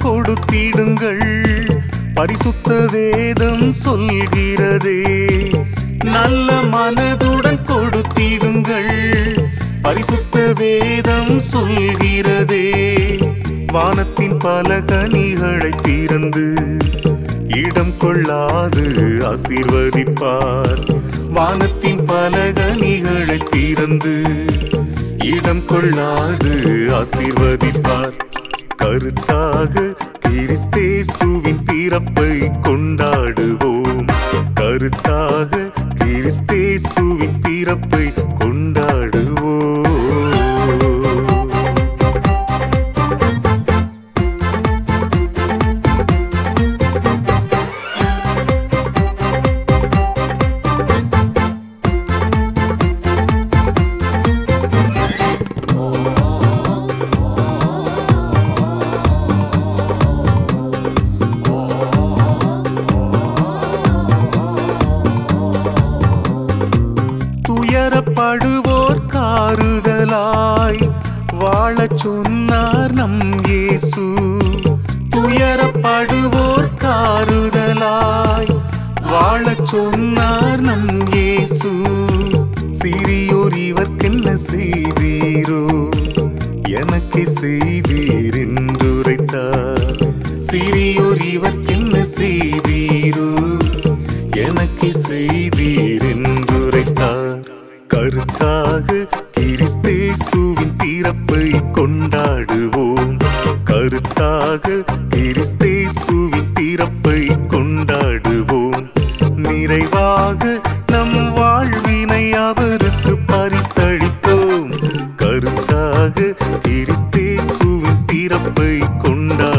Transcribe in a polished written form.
கொடுத்திடுங்கள். பரிசுத்த வேதம் சொல்கிறதே, நல்ல மனதுடன் கொடுத்திடுங்கள். பரிசுத்த வேதம் சொல்கிறதே, வானத்தின் பல கனிகளை திறந்து இடம் கொள்ளாது ஆசீர்வதிப்பார். வானத்தின் பல கனிகளை திறந்து இடம் கொள்ளாது ஆசீர்வதிப்பார். கருத்தாக கிறிஸ்தேசுவின் பிறப்பை கொண்டாடுவோம். கருத்தாக கிறிஸ்தேசுவின் பிறப்பை கொண்டாடுவோம். துயரப்படுவோர் காருதலாய் வாழச் சொன்னார் நம் இயேசு. துயரப்படுவோர் காருதலாய் வாழச் சொன்னார் நம் இயேசு. சிறியோர் இவர்க்கென்ன செய்தீரோ, எனக்கு செய்தீர் என்றுரைத்தார். சிறியோர் இவர்க்கென்ன செய்தீரோ, எனக்கு செய்தீர் என்றுரைத்தார். கருத்தாக கிறிஸ்தேசுவின் பிறப்பை கொண்டாடுவோம். கருத்தாக கிறிஸ்தேசுவின் பிறப்பை கொண்டாடுவோம். நிறைவாக நம் வாழ்வினை அவருக்கு பரிசளிப்போம். கருத்தாக கிறிஸ்தேசுவின் பிறப்பை கொண்டாடுவோம்.